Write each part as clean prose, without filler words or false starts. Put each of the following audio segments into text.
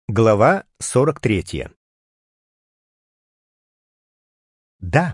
Глава 43. Да,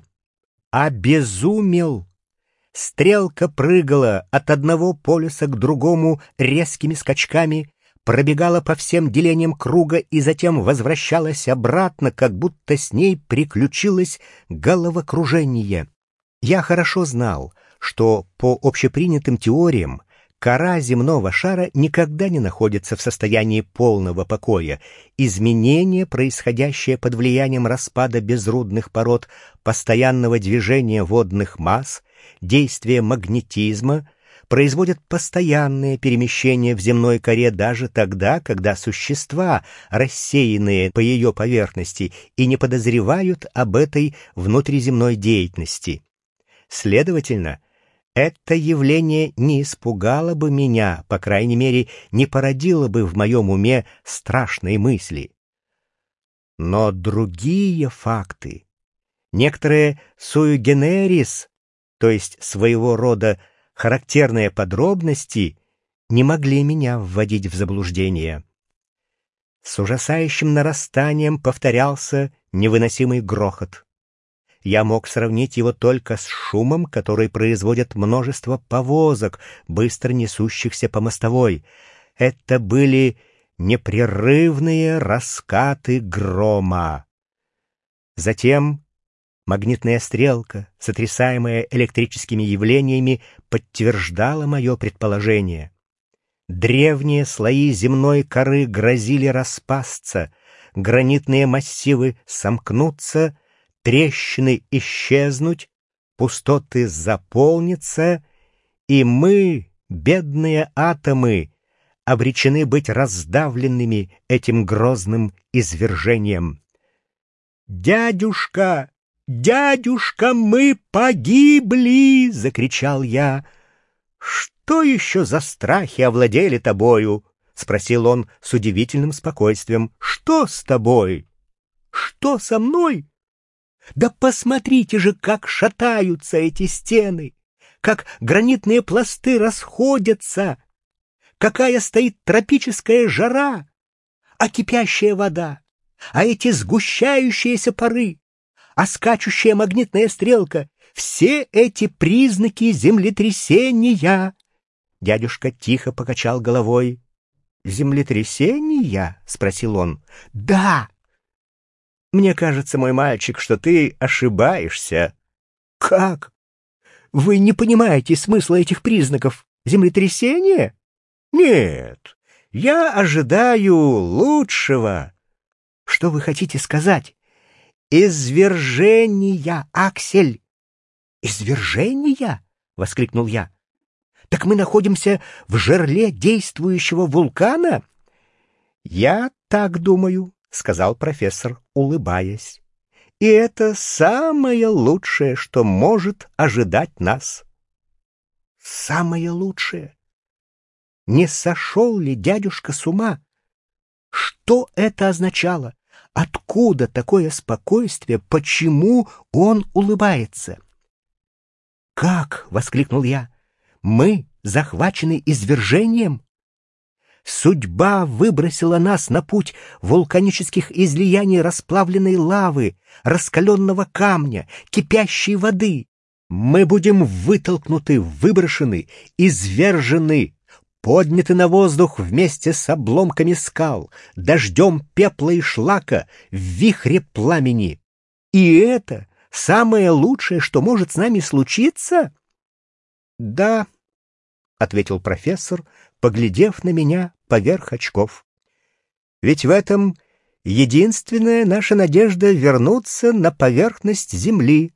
обезумел. Стрелка прыгала от одного полюса к другому резкими скачками, пробегала по всем делениям круга и затем возвращалась обратно, как будто с ней приключилось головокружение. Я хорошо знал, что по общепринятым теориям кора земного шара никогда не находится в состоянии полного покоя. Изменения, происходящие под влиянием распада безрудных пород, постоянного движения водных масс, действия магнетизма, производят постоянные перемещения в земной коре даже тогда, когда существа, рассеянные по ее поверхности, и не подозревают об этой внутриземной деятельности. Следовательно, это явление не испугало бы меня, по крайней мере, не породило бы в моем уме страшные мысли. Но другие факты, некоторые sui generis, то есть своего рода характерные подробности, не могли меня вводить в заблуждение. С ужасающим нарастанием повторялся невыносимый грохот. Я мог сравнить его только с шумом, который производят множество повозок, быстро несущихся по мостовой. Это были непрерывные раскаты грома. Затем магнитная стрелка, сотрясаемая электрическими явлениями, подтверждала мое предположение. Древние слои земной коры грозили распасться, гранитные массивы сомкнуться, трещины исчезнуть, пустоты заполниться, и мы, бедные атомы, обречены быть раздавленными этим грозным извержением. «Дядюшка! Дядюшка, мы погибли!» — закричал я. «Что еще за страхи овладели тобою?» — спросил он с удивительным спокойствием. «Что с тобой? Что со мной? Да посмотрите же, как шатаются эти стены, как гранитные пласты расходятся, какая стоит тропическая жара, а кипящая вода, а эти сгущающиеся пары, а скачущая магнитная стрелка — все эти признаки землетрясения». Дядюшка тихо покачал головой. «Землетрясения?» — спросил он. «Да!» «Мне кажется, мой мальчик, что ты ошибаешься». «Как? Вы не понимаете смысла этих признаков? Землетрясение? Нет, я ожидаю лучшего». «Что вы хотите сказать?» «Извержения, Аксель!» «Извержения?» — воскликнул я. «Так мы находимся в жерле действующего вулкана?» «Я так думаю», — сказал профессор, улыбаясь. «И это самое лучшее, что может ожидать нас». «Самое лучшее? Не сошел ли дядюшка с ума? Что это означало? Откуда такое спокойствие? Почему он улыбается?» «Как?» — воскликнул я. «Мы захвачены извержением? Судьба выбросила нас на путь вулканических излияний расплавленной лавы, раскаленного камня, кипящей воды. Мы будем вытолкнуты, выброшены, извержены, подняты на воздух вместе с обломками скал, дождем пепла и шлака, в вихре пламени. И это самое лучшее, что может с нами случиться?» «Да», — ответил профессор, поглядев на меня поверх очков. «Ведь в этом единственная наша надежда вернуться на поверхность Земли».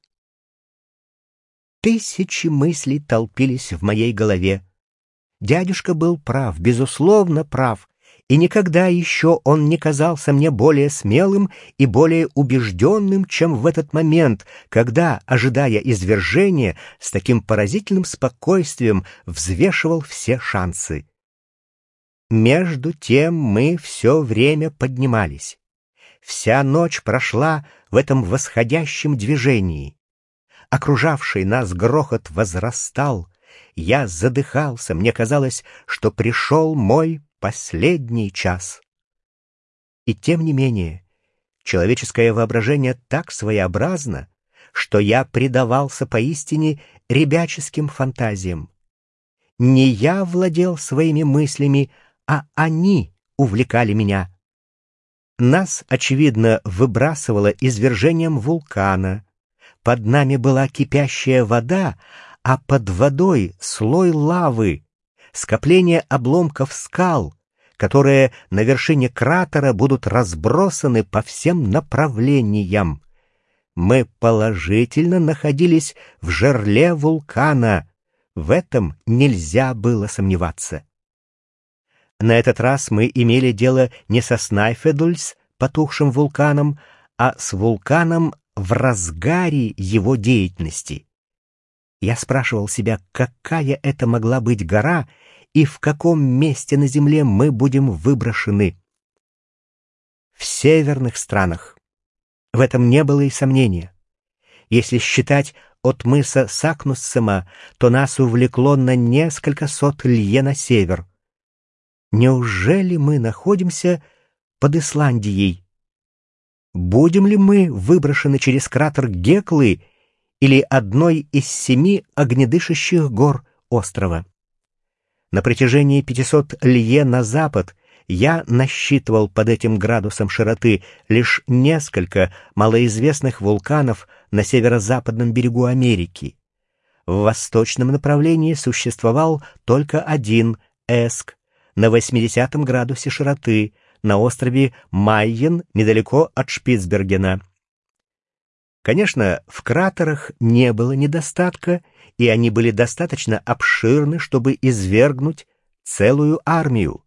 Тысячи мыслей толпились в моей голове. Дядюшка был прав, безусловно прав, и никогда еще он не казался мне более смелым и более убежденным, чем в этот момент, когда, ожидая извержения, с таким поразительным спокойствием взвешивал все шансы. Между тем мы все время поднимались. Вся ночь прошла в этом восходящем движении. Окружавший нас грохот возрастал. Я задыхался, мне казалось, что пришел мой последний час. И тем не менее, человеческое воображение так своеобразно, что я предавался поистине ребяческим фантазиям. Не я владел своими мыслями, а они увлекали меня. Нас, очевидно, выбрасывало извержением вулкана. Под нами была кипящая вода, а под водой слой лавы, скопление обломков скал, которые на вершине кратера будут разбросаны по всем направлениям. Мы положительно находились в жерле вулкана. В этом нельзя было сомневаться. На этот раз мы имели дело не со Снайфедульс, потухшим вулканом, а с вулканом в разгаре его деятельности. Я спрашивал себя, какая это могла быть гора и в каком месте на Земле мы будем выброшены. В северных странах. В этом не было и сомнения. Если считать от мыса Сакнуссема, то нас увлекло на несколько сот лье на север. Неужели мы находимся под Исландией? Будем ли мы выброшены через кратер Геклы или одной из 7 огнедышащих гор острова? На протяжении 500 лье на запад я насчитывал под этим градусом широты лишь несколько малоизвестных вулканов на северо-западном берегу Америки. В восточном направлении существовал только один Эск на 80 градусе широты на острове Майен недалеко от Шпицбергена. Конечно, в кратерах не было недостатка, и они были достаточно обширны, чтобы извергнуть целую армию.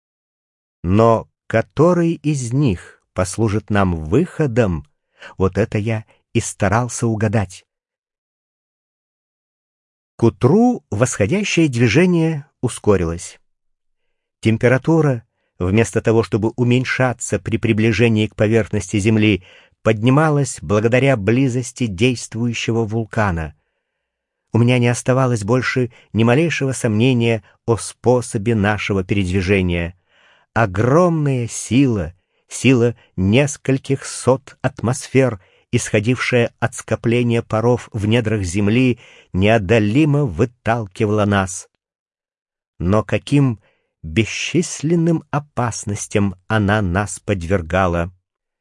Но который из них послужит нам выходом, вот это я и старался угадать. К утру восходящее движение ускорилось. Температура, вместо того, чтобы уменьшаться при приближении к поверхности Земли, поднималась благодаря близости действующего вулкана. У меня не оставалось больше ни малейшего сомнения о способе нашего передвижения. Огромная сила, сила нескольких сот атмосфер, исходившая от скопления паров в недрах Земли, неодолимо выталкивала нас. Но каким бесчисленным опасностям она нас подвергала.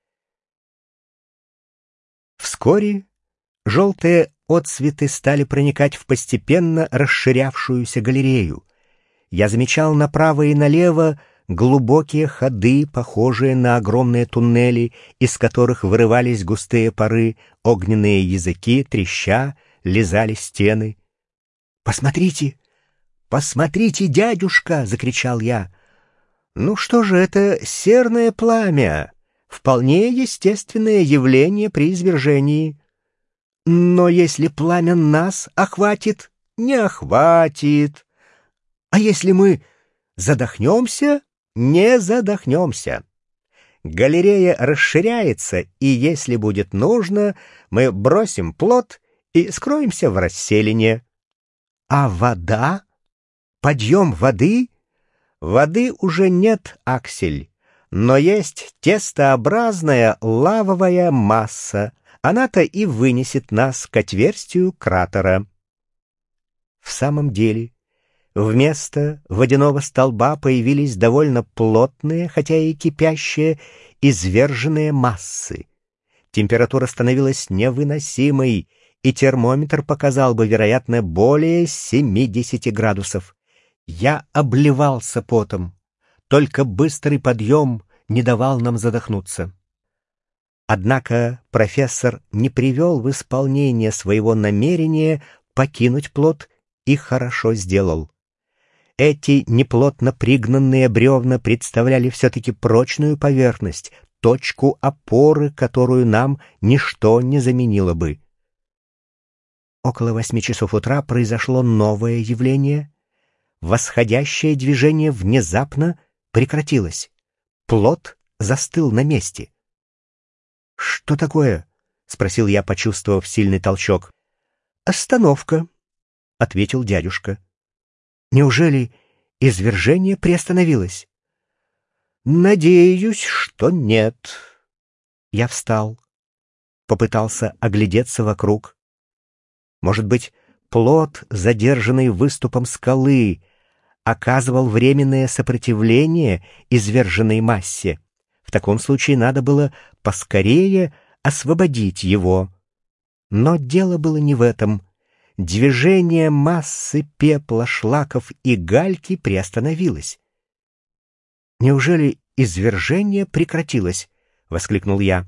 Вскоре желтые отсветы стали проникать в постепенно расширявшуюся галерею. Я замечал направо и налево глубокие ходы, похожие на огромные туннели, из которых вырывались густые пары, огненные языки, треща, лизали стены. «Посмотрите! Посмотрите, дядюшка!» — закричал я. «Ну что же, это серное пламя, вполне естественное явление при извержении. Но если пламя нас охватит, не охватит. А если мы задохнемся, не задохнемся. Галерея расширяется, и если будет нужно, мы бросим плот и скроемся в расселине. А вода? Подъем воды? Воды уже нет, Аксель, но есть тестообразная лавовая масса. Она-то и вынесет нас к отверстию кратера. В самом деле, вместо водяного столба появились довольно плотные, хотя и кипящие, изверженные массы. Температура становилась невыносимой, и термометр показал бы, вероятно, более 70 градусов. Я обливался потом. Только быстрый подъем не давал нам задохнуться. Однако профессор не привел в исполнение своего намерения покинуть плот и хорошо сделал. Эти неплотно пригнанные бревна представляли все-таки прочную поверхность, точку опоры, которую нам ничто не заменило бы. Около 8 часов утра произошло новое явление. Восходящее движение внезапно прекратилось. Плот застыл на месте. «Что такое?» — спросил я, почувствовав сильный толчок. «Остановка», — ответил дядюшка. «Неужели извержение приостановилось?» Надеюсь, что нет. Я встал, попытался оглядеться вокруг. Может быть, плот, задержанный выступом скалы, оказывал временное сопротивление изверженной массе. В таком случае надо было поскорее освободить его. Но дело было не в этом. Движение массы пепла, шлаков и гальки приостановилось. «Неужели извержение прекратилось?» — воскликнул я.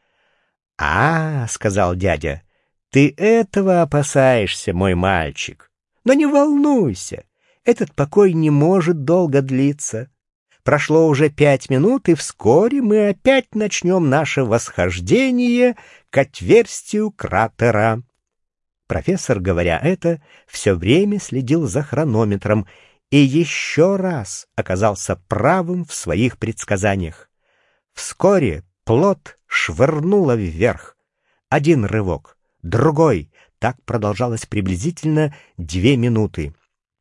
— сказал дядя, — ты этого опасаешься, мой мальчик. Но не волнуйся, этот покой не может долго длиться. Прошло уже 5 минут, и вскоре мы опять начнем наше восхождение к отверстию кратера. Профессор, говоря это, все время следил за хронометром и еще раз оказался правым в своих предсказаниях. Вскоре плот швырнуло вверх. Один рывок, другой. Так продолжалось приблизительно 2 минуты.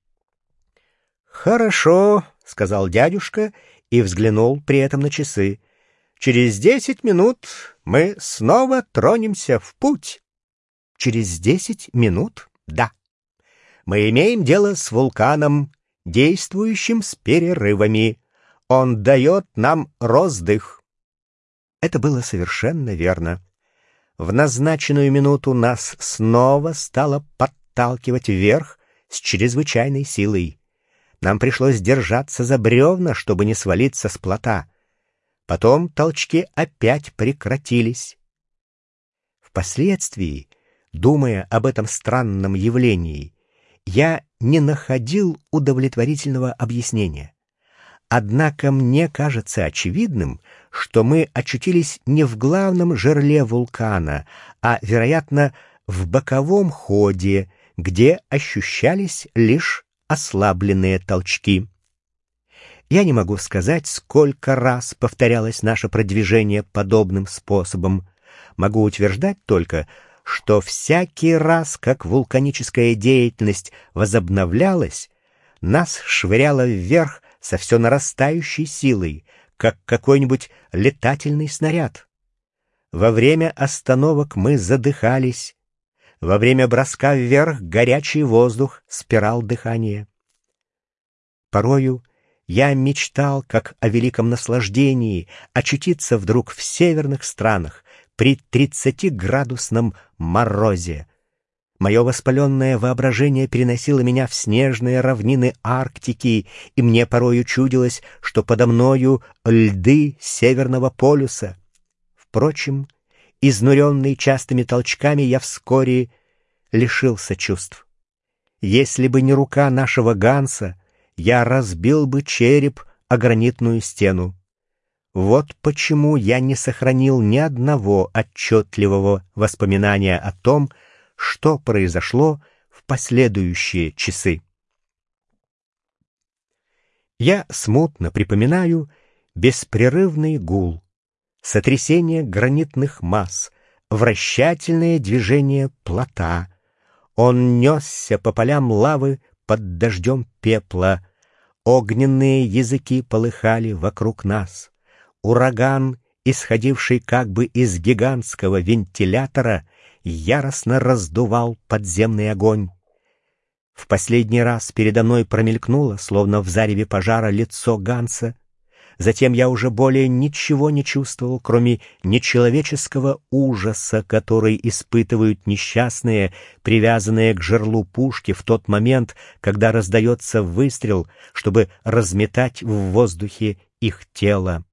«Хорошо», — сказал дядюшка и взглянул при этом на часы. «Через 10 минут мы снова тронемся в путь». «Через 10 минут?» «Да. Мы имеем дело с вулканом, действующим с перерывами. Он дает нам роздых». Это было совершенно верно. В назначенную минуту нас снова стало подталкивать вверх с чрезвычайной силой. Нам пришлось держаться за бревна, чтобы не свалиться с плота. Потом толчки опять прекратились. Впоследствии, думая об этом странном явлении, я не находил удовлетворительного объяснения. Однако мне кажется очевидным, что мы очутились не в главном жерле вулкана, а, вероятно, в боковом ходе, где ощущались лишь ослабленные толчки. Я не могу сказать, сколько раз повторялось наше продвижение подобным способом. Могу утверждать только, что всякий раз, как вулканическая деятельность возобновлялась, нас швыряло вверх со все нарастающей силой, как какой-нибудь летательный снаряд. Во время остановок мы задыхались. Во время броска вверх горячий воздух спирал дыхание. Порою я мечтал, как о великом наслаждении, очутиться вдруг в северных странах при 30-градусном морозе. Мое воспаленное воображение переносило меня в снежные равнины Арктики, и мне порою чудилось, что подо мною льды Северного полюса. Впрочем, изнуренный частыми толчками, я вскоре лишился чувств. Если бы не рука нашего Ганса, я разбил бы череп о гранитную стену. Вот почему я не сохранил ни одного отчетливого воспоминания о том, что произошло в последующие часы. Я смутно припоминаю беспрерывный гул, сотрясение гранитных масс, вращательное движение плота. Он несся по полям лавы под дождем пепла. Огненные языки полыхали вокруг нас. Ураган, исходивший как бы из гигантского вентилятора, яростно раздувал подземный огонь. В последний раз передо мной промелькнуло, словно в зареве пожара, лицо Ганса. Затем я уже более ничего не чувствовал, кроме нечеловеческого ужаса, который испытывают несчастные, привязанные к жерлу пушки в тот момент, когда раздается выстрел, чтобы разметать в воздухе их тело.